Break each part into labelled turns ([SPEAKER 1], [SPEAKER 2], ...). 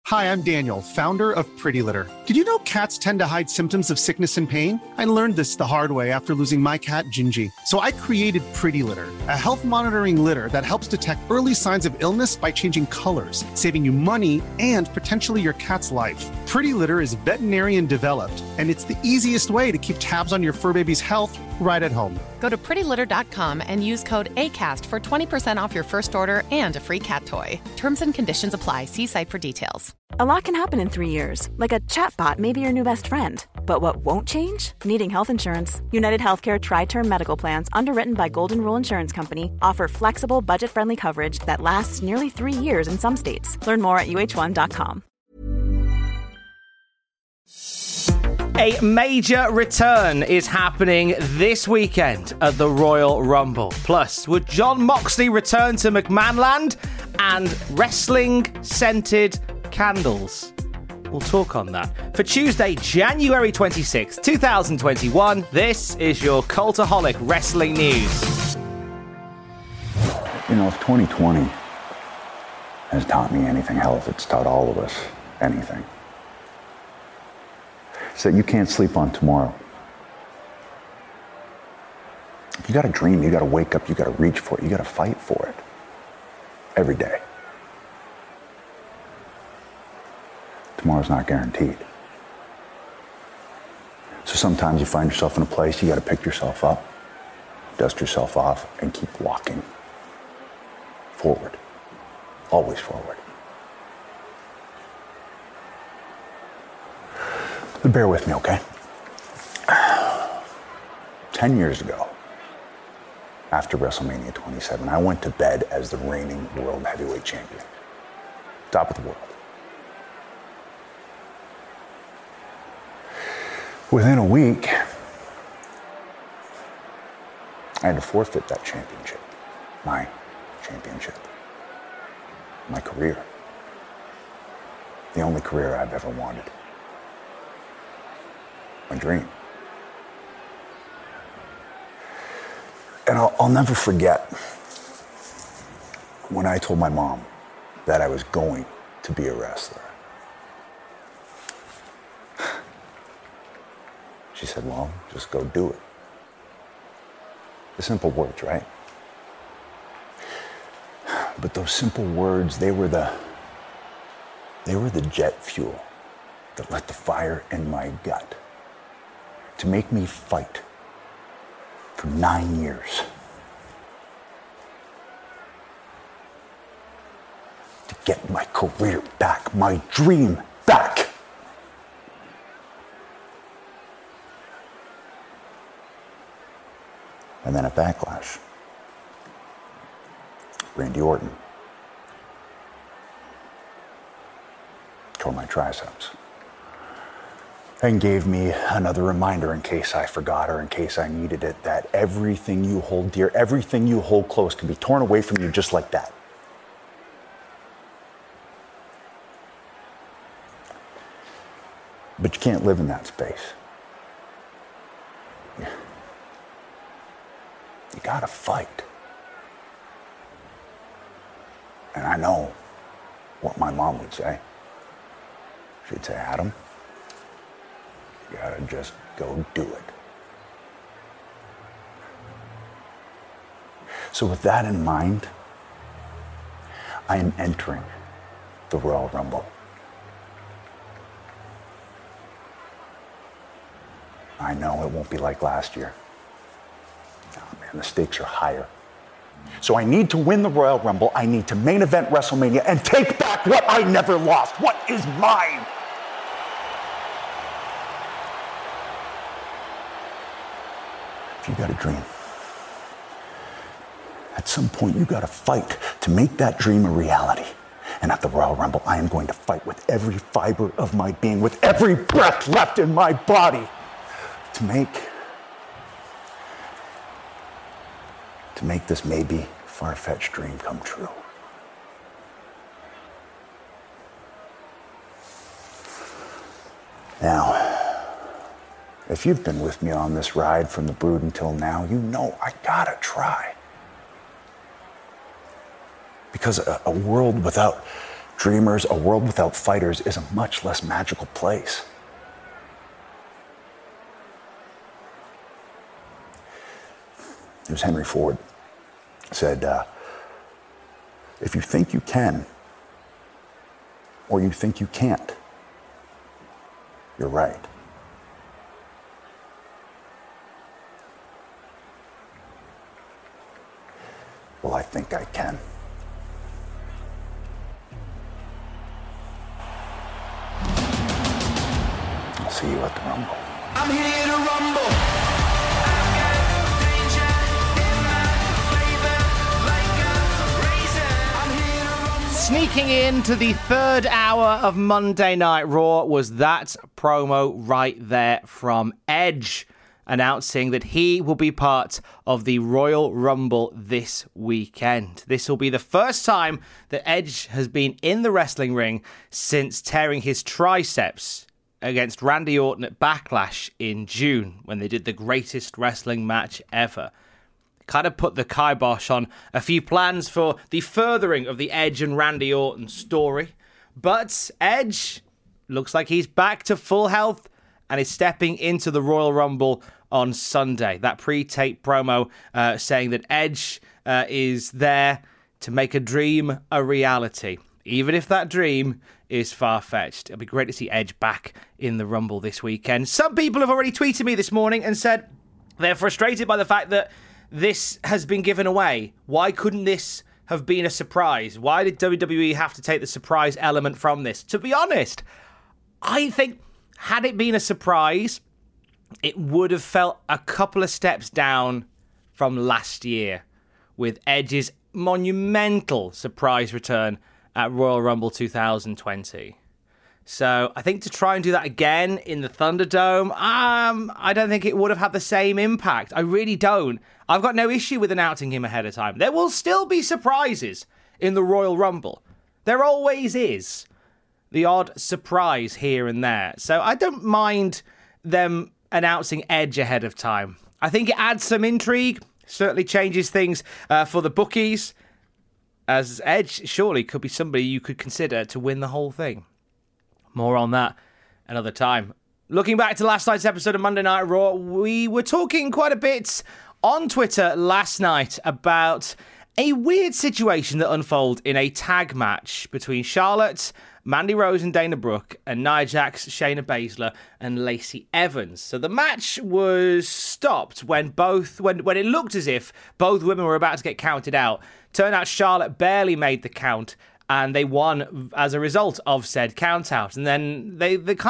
[SPEAKER 1] Hi, I'm Daniel, founder of Pretty Litter. Did you know cats tend to hide symptoms of sickness and pain? I learned this the hard way after losing my cat, Gingy. So I created Pretty Litter, a health monitoring litter that helps detect early signs of illness by changing colors, saving you money and potentially your cat's life. Pretty Litter is veterinarian developed, and it's the easiest way to keep tabs on your fur baby's health right at home.
[SPEAKER 2] Go to prettylitter.com and use code ACAST for 20% off your first order and a free cat toy. Terms and conditions apply. See site for details.
[SPEAKER 3] A lot can happen in 3 years, like a chatbot may be your new best friend. But what won't change? Needing health insurance. United Healthcare Tri-Term Medical Plans, underwritten by Golden Rule Insurance Company, offer flexible, budget-friendly coverage that lasts nearly 3 years in some states. Learn more at uh1.com.
[SPEAKER 4] A major return is happening this weekend at the Royal Rumble. Plus, would Jon Moxley return to McMahonland? And wrestling-scented candles. We'll talk on that. For Tuesday, January 26th, 2021, this is your Cultaholic Wrestling News.
[SPEAKER 5] You know, if 2020 has taught me anything, hell, if it's taught all of us anything, it's that you can't sleep on tomorrow. You got to dream, you got to wake up, you got to reach for it, you got to fight for it every day. Tomorrow's not guaranteed. So sometimes you find yourself in a place you got to pick yourself up, dust yourself off, and keep walking forward. Always forward. But bear with me, okay? 10 years ago, after WrestleMania 27, I went to bed as the reigning world heavyweight champion. Top of the world. Within a week, I had to forfeit that championship. My championship. My career. The only career I've ever wanted. My dream. And I'll never forget when I told my mom that I was going to be a wrestler. She said, well, just go do it. The simple words, right? But those simple words, they were the jet fuel that lit the fire in my gut to make me fight for 9 years. To get my career back, my dream back. And then at Backlash, Randy Orton tore my triceps and gave me another reminder in case I forgot or in case I needed it, that everything you hold dear, everything you hold close can be torn away from you just like that. But you can't live in that space. You gotta fight. And I know what my mom would say. She'd say, Adam, you gotta just go do it. So with that in mind, I am entering the Royal Rumble. I know it won't be like last year. Oh man, the stakes are higher. So I need to win the Royal Rumble. I need to main event WrestleMania and take back what I never lost. What is mine? If you got a dream, at some point you got to fight to make that dream a reality. And at the Royal Rumble, I am going to fight with every fiber of my being, with every breath left in my body to make this maybe far-fetched dream come true. Now, if you've been with me on this ride from the Brood until now, you know I gotta try. Because a world without Dreamers, a world without fighters is a much less magical place. It was Henry Ford. Said, if you think you can, or you think you can't, you're right. Well, I think I can. I'll see you at the Rumble.
[SPEAKER 6] I'm here to rumble.
[SPEAKER 4] Sneaking into the third hour of Monday Night Raw was that promo right there from Edge, announcing that he will be part of the Royal Rumble this weekend. This will be the first time that Edge has been in the wrestling ring since tearing his triceps against Randy Orton at Backlash in June, when they did the greatest wrestling match ever. Kind of put the kibosh on a few plans for the furthering of the Edge and Randy Orton story. But Edge looks like he's back to full health and is stepping into the Royal Rumble on Sunday. That pre-tape promo saying that Edge is there to make a dream a reality, even if that dream is far-fetched. It'll be great to see Edge back in the Rumble this weekend. Some people have already tweeted me this morning and said they're frustrated by the fact that this has been given away. Why couldn't this have been a surprise? Why did WWE have to take the surprise element from this? To be honest, I think had it been a surprise, it would have felt a couple of steps down from last year with Edge's monumental surprise return at Royal Rumble 2020. So I think to try and do that again in the Thunderdome, I don't think it would have had the same impact. I really don't. I've got no issue with announcing him ahead of time. There will still be surprises in the Royal Rumble. There always is the odd surprise here and there. So I don't mind them announcing Edge ahead of time. I think it adds some intrigue, certainly changes things for the bookies, as Edge surely could be somebody you could consider to win the whole thing. More on that another time. Looking back to last night's episode of Monday Night Raw, we were talking quite a bit on Twitter last night about a weird situation that unfolded in a tag match between Charlotte, Mandy Rose and Dana Brooke, and Nia Jax, Shayna Baszler, and Lacey Evans. So the match was stopped when it looked as if both women were about to get counted out. Turned out Charlotte barely made the count, and they won as a result of said count out. And then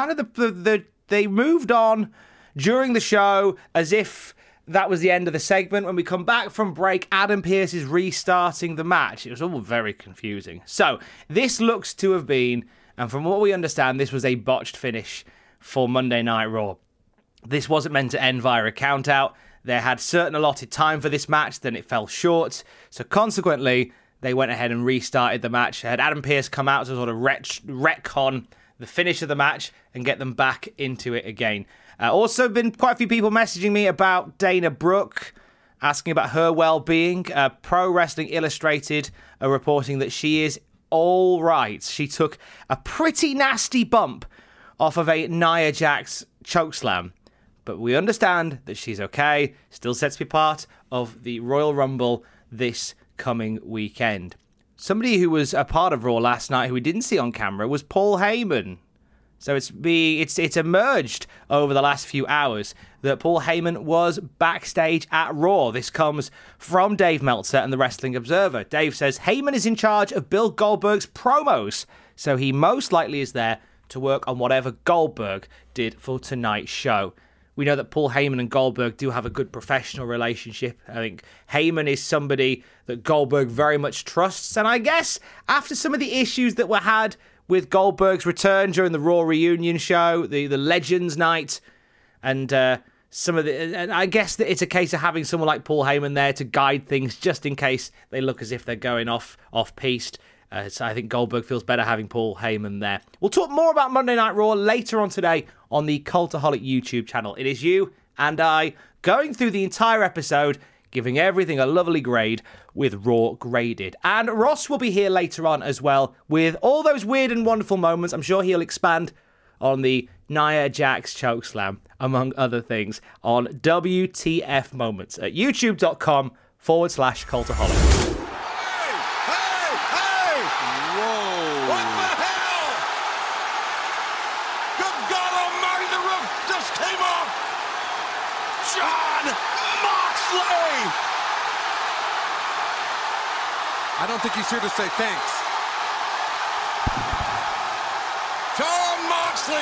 [SPEAKER 4] they moved on during the show as if that was the end of the segment. When we come back from break, Adam Pearce is restarting the match. It was all very confusing. So this looks to have been, and from what we understand, this was a botched finish for Monday Night Raw. This wasn't meant to end via a count out. They had certain allotted time for this match, then it fell short. So consequently, they went ahead and restarted the match. Had Adam Pearce come out to sort of retcon the finish of the match and get them back into it again. Also been quite a few people messaging me about Dana Brooke, asking about her well-being. Pro Wrestling Illustrated are reporting that she is all right. She took a pretty nasty bump off of a Nia Jax chokeslam, but we understand that she's okay, still set to be part of the Royal Rumble this coming weekend. Somebody who was a part of Raw last night who we didn't see on camera was Paul Heyman. So it's emerged over the last few hours that Paul Heyman was backstage at Raw. This comes from Dave Meltzer and the Wrestling Observer. Dave says Heyman is in charge of Bill Goldberg's promos, so he most likely is there to work on whatever Goldberg did for tonight's show. We know that Paul Heyman and Goldberg do have a good professional relationship. I think Heyman is somebody that Goldberg very much trusts. And I guess after some of the issues that were had with Goldberg's return during the Raw reunion show, the Legends night, and and I guess that it's a case of having someone like Paul Heyman there to guide things just in case they look as if they're going off-piste. So I think Goldberg feels better having Paul Heyman there. We'll talk more about Monday Night Raw later on today on the Cultaholic YouTube channel. It is you and I going through the entire episode, giving everything a lovely grade with Raw Graded. And Ross will be here later on as well with all those weird and wonderful moments. I'm sure he'll expand on the Nia Jax chokeslam, among other things, on WTF Moments at youtube.com/Cultaholic.
[SPEAKER 7] I don't think he's here to say thanks. Jon Moxley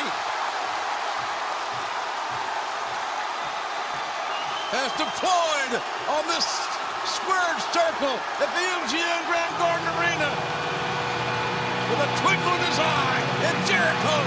[SPEAKER 7] has deployed on this squared circle at the MGM Grand Garden Arena with a twinkle in his eye, and Jericho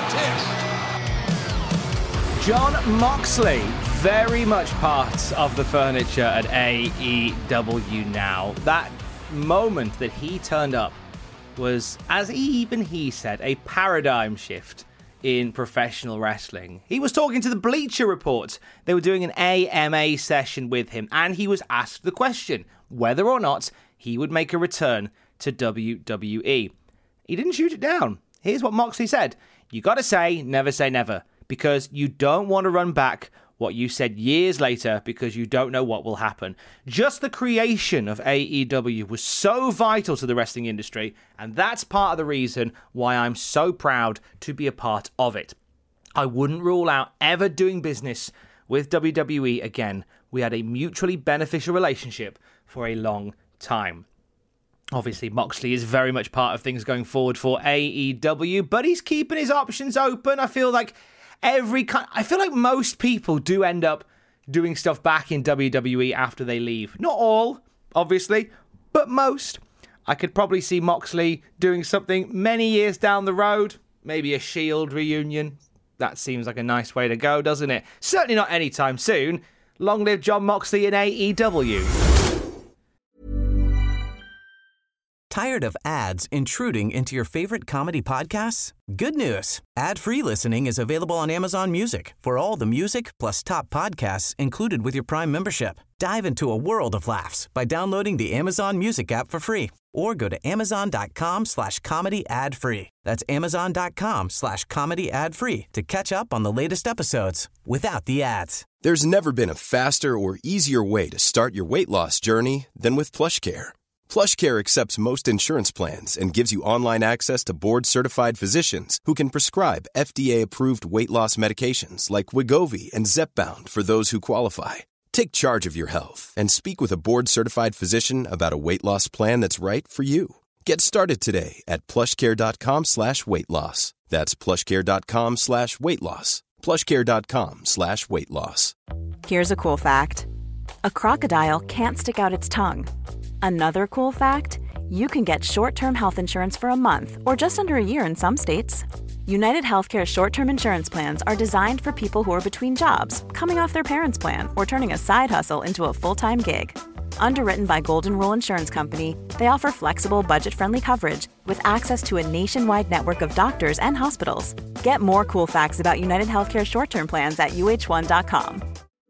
[SPEAKER 7] is pissed.
[SPEAKER 4] Jon Moxley, very much part of the furniture at AEW now. That moment that he turned up was, as even he said, a paradigm shift in professional wrestling. He was talking to the Bleacher Report. They were doing an AMA session with him, and he was asked the question whether or not he would make a return to WWE. He didn't shoot it down. Here's what Moxley said. You gotta say never, because you don't want to run back what you said years later because you don't know what will happen. Just the creation of AEW was so vital to the wrestling industry, and that's part of the reason why I'm so proud to be a part of it. I wouldn't rule out ever doing business with WWE again. We had a mutually beneficial relationship for a long time. Obviously, Moxley is very much part of things going forward for AEW, but he's keeping his options open. I feel like most people do end up doing stuff back in WWE after they leave. Not all, obviously, but most. I could probably see Moxley doing something many years down the road. Maybe a Shield reunion. That seems like a nice way to go, doesn't it? Certainly not anytime soon. Long live Jon Moxley in AEW.
[SPEAKER 8] Tired of ads intruding into your favorite comedy podcasts? Good news. Ad-free listening is available on Amazon Music for all the music plus top podcasts included with your Prime membership. Dive into a world of laughs by downloading the Amazon Music app for free or go to amazon.com/comedy ad-free. That's amazon.com/comedy ad-free to catch up on the latest episodes without the ads.
[SPEAKER 9] There's never been a faster or easier way to start your weight loss journey than with PlushCare. PlushCare accepts most insurance plans and gives you online access to board-certified physicians who can prescribe FDA-approved weight loss medications like Wegovy and Zepbound for those who qualify. Take charge of your health and speak with a board-certified physician about a weight loss plan that's right for you. Get started today at plushcare.com/weight loss. That's plushcare.com/weight loss. plushcare.com/weight loss.
[SPEAKER 3] Here's a cool fact. A crocodile can't stick out its tongue. Another cool fact, you can get short-term health insurance for a month or just under a year in some states. United Healthcare short-term insurance plans are designed for people who are between jobs, coming off their parents' plan, or turning a side hustle into a full-time gig. Underwritten by Golden Rule Insurance Company, they offer flexible, budget-friendly coverage with access to a nationwide network of doctors and hospitals. Get more cool facts about United Healthcare short-term plans at uh1.com.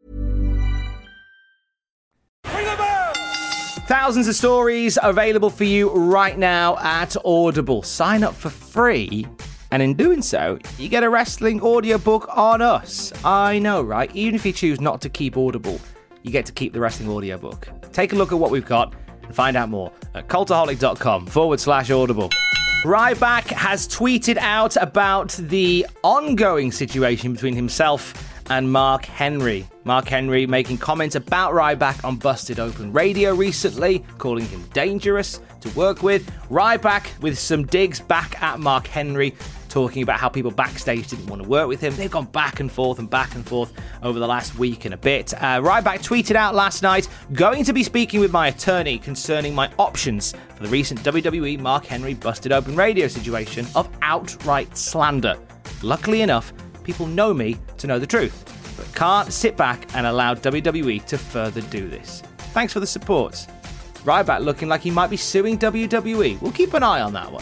[SPEAKER 4] Thousands of stories available for you right now at Audible. Sign up for free, and in doing so, you get a wrestling audiobook on us. I know, right? Even if you choose not to keep Audible, you get to keep the wrestling audiobook. Take a look at what we've got and find out more at cultaholic.com/Audible. Ryback has tweeted out about the ongoing situation between himself and Mark Henry. Mark Henry making comments about Ryback on Busted Open Radio recently, calling him dangerous to work with. Ryback with some digs back at Mark Henry, talking about how people backstage didn't want to work with him. They've gone back and forth over the last week and a bit. Ryback tweeted out last night, going to be speaking with my attorney concerning my options for the recent WWE Mark Henry Busted Open Radio situation of outright slander. Luckily enough, people know me to know the truth, but can't sit back and allow WWE to further do this. Thanks for the support. Ryback looking like he might be suing WWE. We'll keep an eye on that one.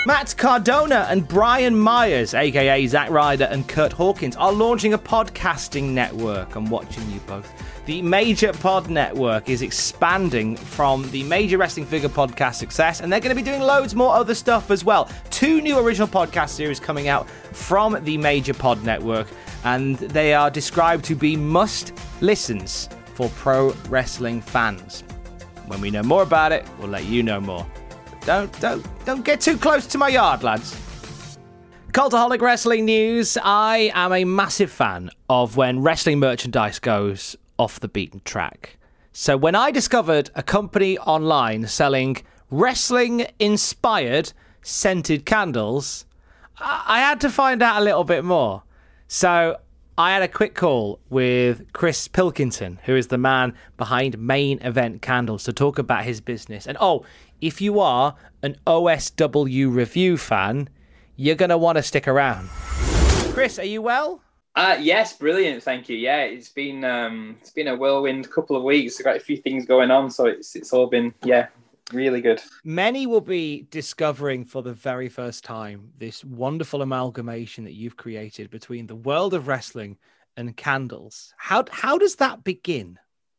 [SPEAKER 4] Matt Cardona and Brian Myers, aka Zack Ryder and Kurt Hawkins, are launching a podcasting network. I'm watching you both. The Major Pod Network is expanding from the Major Wrestling Figure podcast success, and they're going to be doing loads more other stuff as well. 2 new original podcast series coming out from the Major Pod Network, and they are described to be must-listens for pro wrestling fans. When we know more about it, we'll let you know more. Don't get too close to my yard, lads. Cultaholic Wrestling News. I am a massive fan of when wrestling merchandise goes off the beaten track. So when I discovered a company online selling wrestling-inspired scented candles, I had to find out a little bit more. So I had a quick call with Chris Pilkington, who is the man behind Main Event Candles, to talk about his business. And if you are an OSW review fan, you're going to want to stick around. Chris, are you well?
[SPEAKER 10] Yes, brilliant, thank you. Yeah, it's been a whirlwind couple of weeks. I've got a few things going on, so it's all been really good.
[SPEAKER 4] Many will be discovering for the very first time this wonderful amalgamation that you've created between the world of wrestling and candles. How does that begin?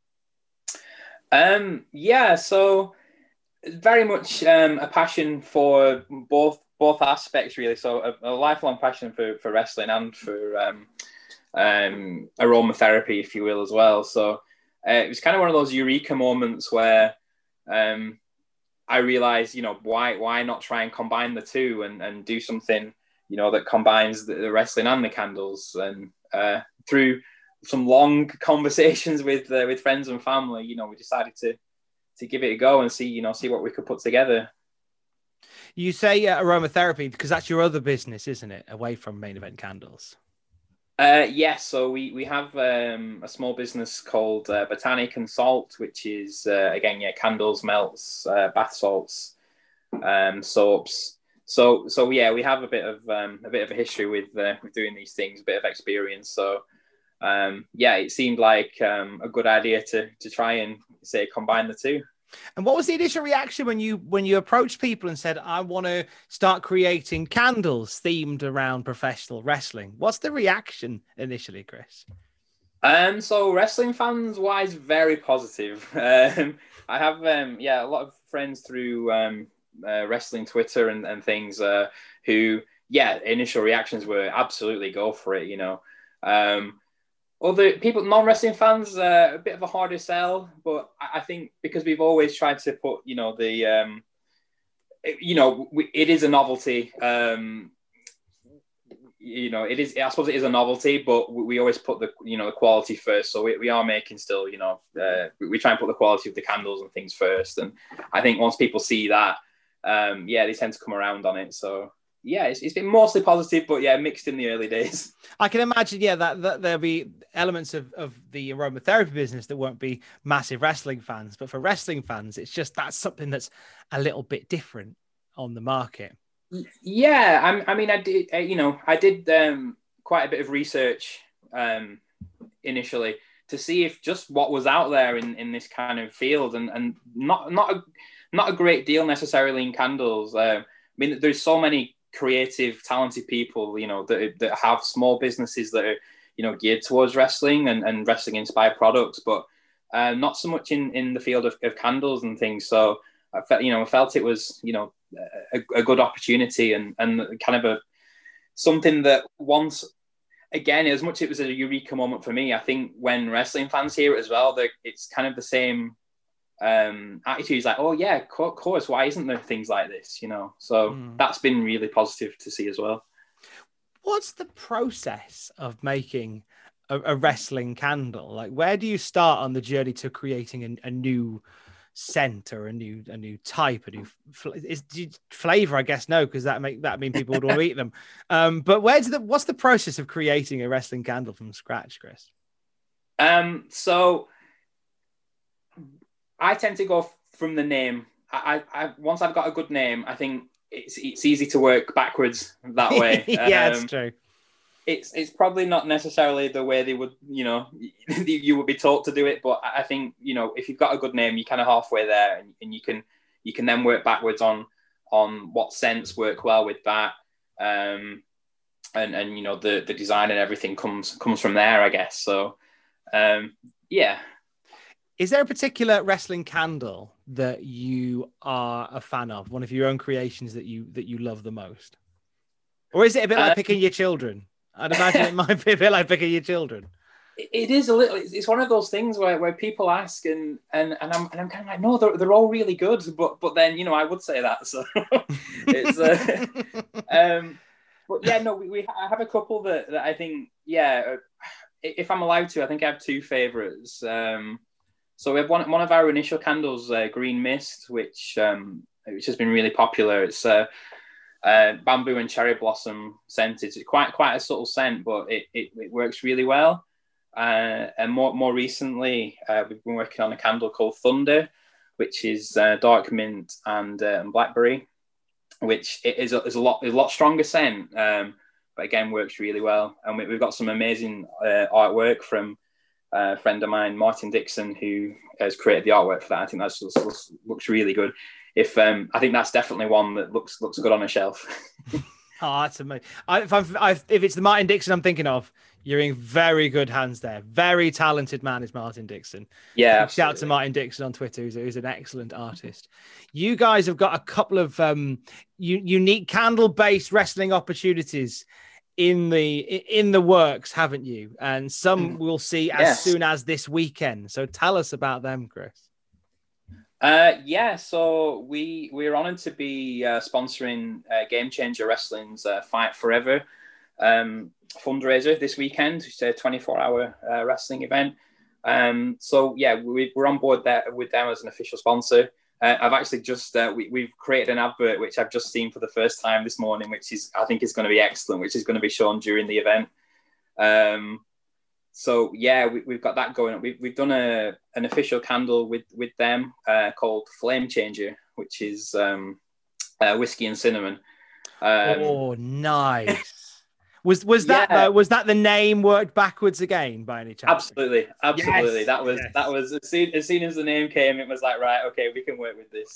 [SPEAKER 10] So very much a passion for both aspects, really. So a lifelong passion for wrestling and for aromatherapy, if you will, as well. So it was kind of one of those eureka moments where I realized, why not try and combine the two and do something, that combines the wrestling and the candles. And through some long conversations with friends and family, we decided to give it a go and see what we could put together.
[SPEAKER 4] You say aromatherapy because that's your other business, isn't it? Away from Main Event Candles.
[SPEAKER 10] Yes. So we have a small business called Botanic and Salt, which is candles, melts, bath salts, soaps. So we have a bit of a history with doing these things, a bit of experience. So it seemed like a good idea to try and combine the two.
[SPEAKER 4] And what was the initial reaction when you approached people and said, I want to start creating candles themed around professional wrestling? What's the reaction initially, Chris?
[SPEAKER 10] So wrestling fans wise, very positive. I have a lot of friends through wrestling Twitter and things who initial reactions were absolutely go for it, Other people, non-wrestling fans, a bit of a harder sell, but I think because we've always tried to put, it is a novelty. It is. I suppose it is a novelty, but we always put the quality first. So we are making still, we try and put the quality of the candles and things first. And I think once people see that, they tend to come around on it. So. Yeah, it's been mostly positive, but mixed in the early days.
[SPEAKER 4] I can imagine, that there'll be elements of the aromatherapy business that won't be massive wrestling fans, but for wrestling fans, it's just that's something that's a little bit different on the market.
[SPEAKER 10] Yeah, I did quite a bit of research initially to see if just what was out there in this kind of field, and not a great deal necessarily in candles. There's so many creative, talented people, that have small businesses that are, geared towards wrestling and wrestling inspired products, but not so much in the field of candles and things. So I felt it was, a good opportunity and kind of something that once again, as much as it was a eureka moment for me, I think when wrestling fans hear it as well, it's kind of the same attitudes like, oh yeah, of course, why isn't there things like this, so that's been really positive to see as well.
[SPEAKER 4] What's the process of making a wrestling candle? Like, where do you start on the journey to creating a new scent or a new type, a new flavor? I guess no, because that mean people would want to eat them, but what's the process of creating a wrestling candle from scratch, Chris?
[SPEAKER 10] So I tend to go from the name. I once I've got a good name, I think it's easy to work backwards that way.
[SPEAKER 4] Yeah, it's true.
[SPEAKER 10] It's probably not necessarily the way they would, you would be taught to do it. But I think, if you've got a good name, you're kind of halfway there, and you can then work backwards on what scents work well with that. And you know, the design and everything comes from there, I guess. So yeah.
[SPEAKER 4] Is there a particular wrestling candle that you are a fan of? One of your own creations that you love the most? Or is it a bit like picking your children? I'd imagine it might be a bit like picking your children. It
[SPEAKER 10] is a little. It's one of those things where people ask, and I'm kind of like, no, they're all really good, but then, you know, I would say that. So it's but yeah, no, I have a couple that I think, yeah, if I'm allowed to, I think I have two favorites. So we have one of our initial candles, Green Mist, which has been really popular. It's bamboo and cherry blossom scented. It's quite a subtle scent, but it works really well. And more recently, we've been working on a candle called Thunder, which is dark mint and blackberry, which is a lot stronger scent, but again works really well. And we've got some amazing artwork from a friend of mine, Martin Dixon, who has created the artwork for that. I think that looks really good. I think that's definitely one that looks good on a shelf.
[SPEAKER 4] Oh, that's amazing. If it's the Martin Dixon I'm thinking of, you're in very good hands there. Very talented man is Martin Dixon.
[SPEAKER 10] Yeah.
[SPEAKER 4] Shout out to Martin Dixon on Twitter, who's an excellent artist. You guys have got a couple of unique candle-based wrestling opportunities in the works, haven't you? And some we'll see as soon as this weekend. So tell us about them, Chris.
[SPEAKER 10] Yeah, so we're honored to be sponsoring Game Changer Wrestling's Fight Forever fundraiser this weekend, which is a 24-hour wrestling event. So yeah, we're on board there with them as an official sponsor. I've actually just we've created an advert which I've just seen for the first time this morning, which I think is going to be excellent, which is going to be shown during the event. So yeah, we've got that going on. We've done an official candle with them called Flame Changer, which is whiskey and cinnamon.
[SPEAKER 4] Oh, nice. Was that the name worked backwards again by any chance?
[SPEAKER 10] Absolutely.
[SPEAKER 4] Yes.
[SPEAKER 10] That was as soon as the name came, it was like, right, okay, we can work with this.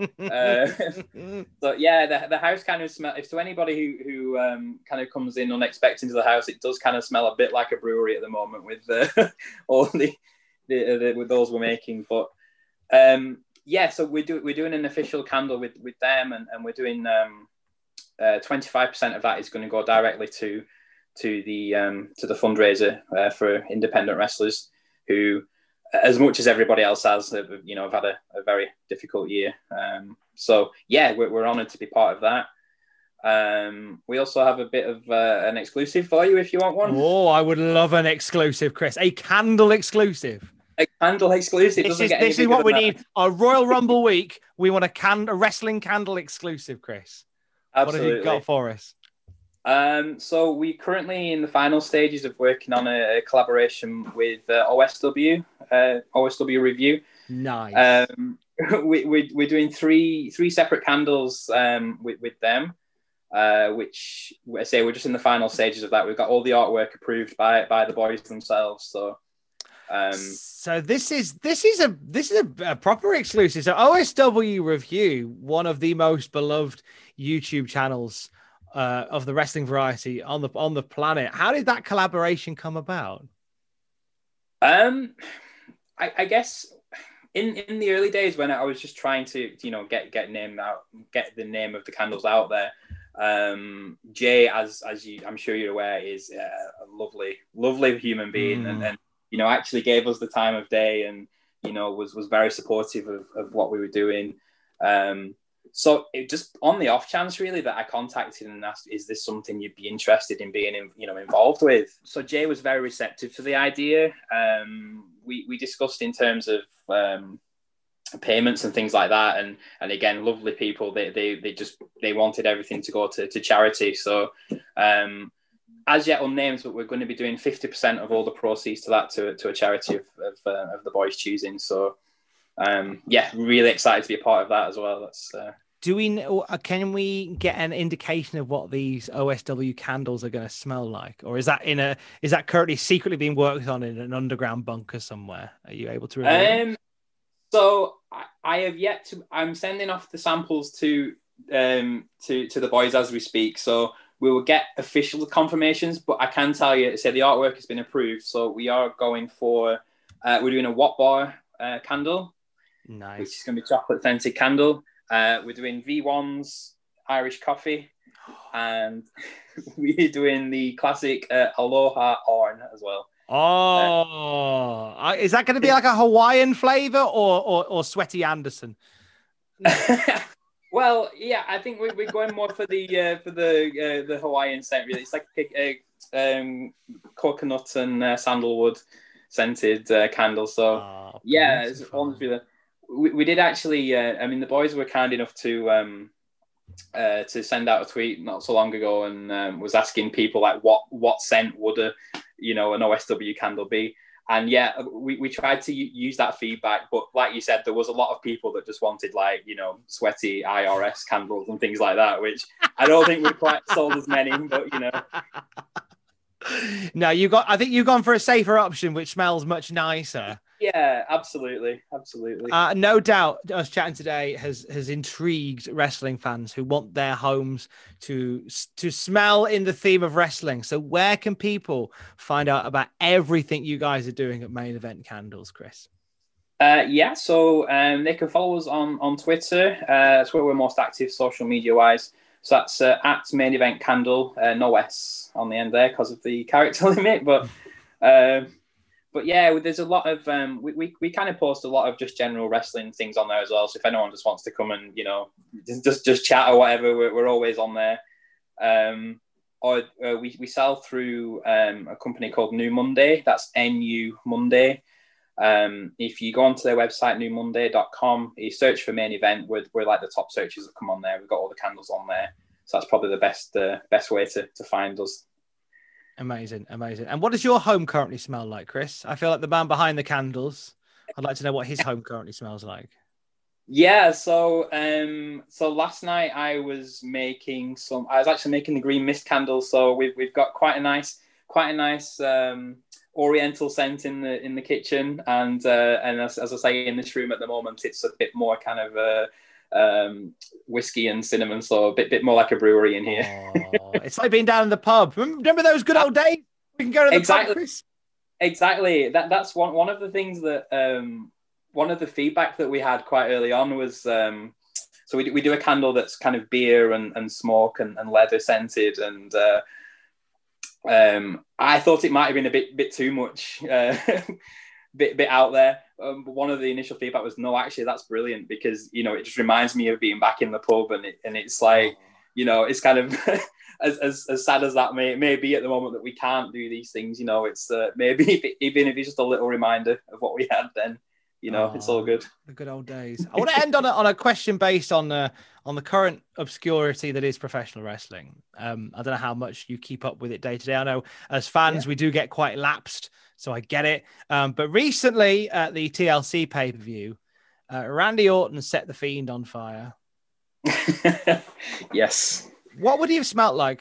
[SPEAKER 10] So yeah, the house kind of smell. If to anybody who kind of comes in unexpected to the house, it does kind of smell a bit like a brewery at the moment with all the with those we're making. But yeah, so we're doing an official candle with them, and we're doing 25% of that is going to go directly to the fundraiser for independent wrestlers who, as much as everybody else has, have had a very difficult year. So yeah, we're honoured to be part of that. We also have a bit of an exclusive for you if you want one.
[SPEAKER 4] Oh, I would love an exclusive, Chris. A candle exclusive.
[SPEAKER 10] A candle exclusive.
[SPEAKER 4] This is what we need. Our Royal Rumble week. We want a wrestling candle exclusive, Chris.
[SPEAKER 10] Absolutely.
[SPEAKER 4] What have you got for us?
[SPEAKER 10] So we're currently in the final stages of working on a collaboration with OSW Review.
[SPEAKER 4] Nice.
[SPEAKER 10] We're doing three separate candles with them, which I say we're just in the final stages of that. We've got all the artwork approved by the boys themselves. So.
[SPEAKER 4] So this is a proper exclusive. So OSW Review, one of the most beloved YouTube channels of the wrestling variety on the planet. How did that collaboration come about?
[SPEAKER 10] I guess in the early days when I was just trying to get the name of the candles out there. Jay, as I'm sure you're aware, is a lovely human being, and actually gave us the time of day, and was very supportive of what we were doing. So it just on the off chance really that I contacted and asked, is this something you'd be interested in being involved with? So Jay was very receptive to the idea. We discussed in terms of payments and things like that, and again, lovely people. They wanted everything to go to charity. So as yet unnamed, but we're going to be doing 50% of all the proceeds to a charity of the boys' choosing. So yeah, really excited to be a part of that as well. That's
[SPEAKER 4] can we get an indication of what these OSW candles are going to smell like, or is that currently secretly being worked on in an underground bunker somewhere? Are you able to reveal?
[SPEAKER 10] So I have yet to. I'm sending off the samples to to the boys as we speak. So we will get official confirmations, but I can tell you, say the artwork has been approved. So we are going for, we're doing a Watt Bar candle,
[SPEAKER 4] nice,
[SPEAKER 10] which is going to be chocolate scented candle. We're doing V1's Irish coffee, and we're doing the classic Aloha Orn as well.
[SPEAKER 4] Oh, is that going to be like a Hawaiian flavor or Sweaty Anderson?
[SPEAKER 10] Well, yeah, I think we're going more for the Hawaiian scent. Really, it's like coconut and sandalwood scented candle. So it's honestly, we did actually. I mean, the boys were kind enough to send out a tweet not so long ago and was asking people like what scent would an OSW candle be. And yeah, we tried to use that feedback, but like you said, there was a lot of people that just wanted sweaty IRS candles and things like that, which I don't think we quite sold as many, but
[SPEAKER 4] No, I think you've gone for a safer option, which smells much nicer.
[SPEAKER 10] Yeah, absolutely.
[SPEAKER 4] No doubt us chatting today has intrigued wrestling fans who want their homes to smell in the theme of wrestling. So where can people find out about everything you guys are doing at Main Event Candles, Chris?
[SPEAKER 10] So they can follow us on Twitter. That's where we're most active social media wise. So that's at Main Event Candle, no S on the end there because of the character limit, But yeah, there's a lot of we kind of post a lot of just general wrestling things on there as well. So if anyone just wants to come and just chat or whatever, we're always on there. Or we sell through a company called New Monday. That's NU Monday. If you go onto their website newmonday.com, you search for Main Event. We're like the top searches that come on there. We've got all the candles on there, so that's probably the best way to find us.
[SPEAKER 4] Amazing. And what does your home currently smell like, Chris? I feel like the man behind the candles. I'd like to know what his home currently smells like.
[SPEAKER 10] Yeah, so last night I was actually making the green mist candles. So we've got quite a nice oriental scent in the kitchen, and as I say, in this room at the moment, it's a bit more kind of whiskey and cinnamon, so a bit more like a brewery in here.
[SPEAKER 4] It's like being down in the pub. Remember those good old days? We can go to the pub, Chris.
[SPEAKER 10] Exactly. That's one of the things that one of the feedback that we had quite early on was so we do a candle that's kind of beer and smoke and leather scented, and I thought it might have been a bit too much, bit out there. But one of the initial feedback was, no, actually that's brilliant, because it just reminds me of being back in the pub, and it's like it's kind of as sad as that may be at the moment that we can't do these things. It's maybe even if it's just a little reminder of what we had then. It's all good.
[SPEAKER 4] The good old days. I want to end on a question based on the current obscurity that is professional wrestling. I don't know how much you keep up with it day to day. I know as fans we do get quite lapsed, so I get it. But recently at the TLC pay-per-view, Randy Orton set the Fiend on fire.
[SPEAKER 10] Yes.
[SPEAKER 4] What would he have smelt like?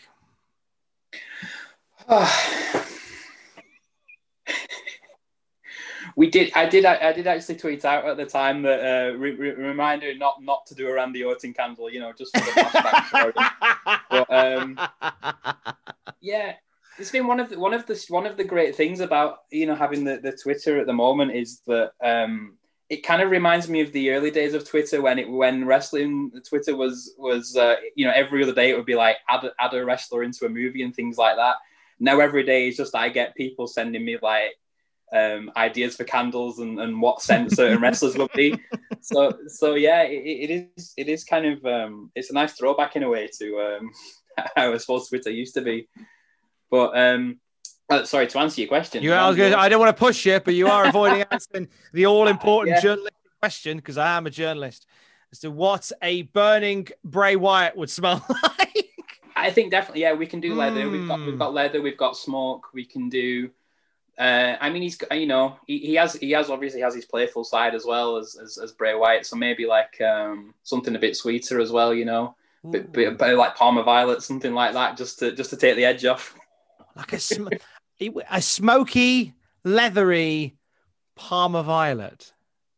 [SPEAKER 10] I did actually tweet out at the time that reminder not to do a Randy Orton candle, just for the flashback. But yeah, it's been one of the great things about having the Twitter at the moment is that it kind of reminds me of the early days of Twitter when wrestling Twitter was every other day it would be like add a wrestler into a movie and things like that. Now every day is just I get people sending me like ideas for candles and what scent certain wrestlers would be. So yeah, it is kind of it's a nice throwback in a way to how I suppose Twitter used to be. But sorry, to answer your question.
[SPEAKER 4] I don't want to push you, but you are avoiding answering the all-important journalistic question, because I am a journalist, as to what a burning Bray Wyatt would smell like.
[SPEAKER 10] I think definitely, yeah, we can do leather. We've got leather. We've got smoke. We can do. I mean, he's he obviously has his playful side as well as Bray Wyatt. So maybe like something a bit sweeter as well, bit like Parma Violet, something like that, just to take the edge off.
[SPEAKER 4] Like a smoky, leathery Parma Violet.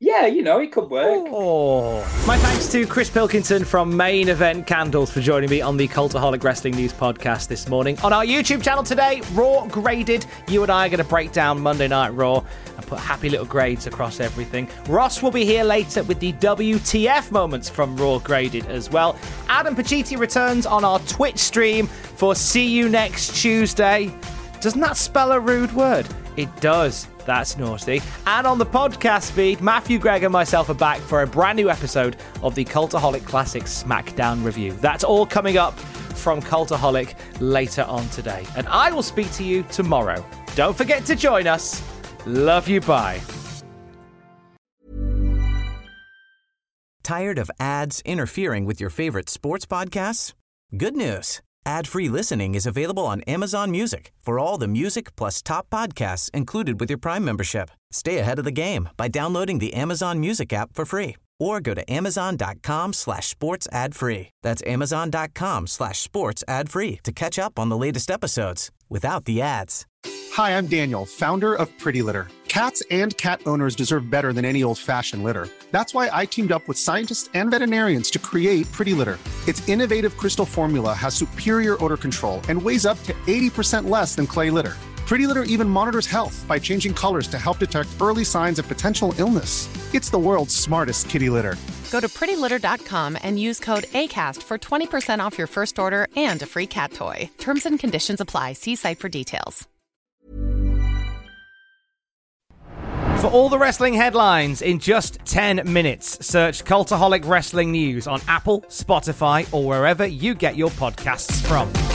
[SPEAKER 10] Yeah, it could work.
[SPEAKER 4] Oh. My thanks to Chris Pilkington from Main Event Candles for joining me on the Cultaholic Wrestling News podcast this morning. On our YouTube channel today, Raw Graded. You and I are going to break down Monday Night Raw and put happy little grades across everything. Ross will be here later with the WTF moments from Raw Graded as well. Adam Pacitti returns on our Twitch stream for See You Next Tuesday. Doesn't that spell a rude word? It does. That's naughty. And on the podcast feed, Matthew, Greg and myself are back for a brand new episode of the Cultaholic Classic SmackDown review. That's all coming up from Cultaholic later on today. And I will speak to you tomorrow. Don't forget to join us. Love you, bye.
[SPEAKER 8] Tired of ads interfering with your favorite sports podcasts? Good news. Ad-free listening is available on Amazon Music for all the music plus top podcasts included with your Prime membership. Stay ahead of the game by downloading the Amazon Music app for free or go to amazon.com/sports ad free. That's amazon.com/sports ad free to catch up on the latest episodes without the ads.
[SPEAKER 1] Hi, I'm Daniel, founder of Pretty Litter. Cats and cat owners deserve better than any old-fashioned litter. That's why I teamed up with scientists and veterinarians to create Pretty Litter. Its innovative crystal formula has superior odor control and weighs up to 80% less than clay litter. Pretty Litter even monitors health by changing colors to help detect early signs of potential illness. It's the world's smartest kitty litter.
[SPEAKER 2] Go to prettylitter.com and use code ACAST for 20% off your first order and a free cat toy. Terms and conditions apply. See site for details.
[SPEAKER 4] For all the wrestling headlines in just 10 minutes, search Cultaholic Wrestling News on Apple, Spotify, or wherever you get your podcasts from.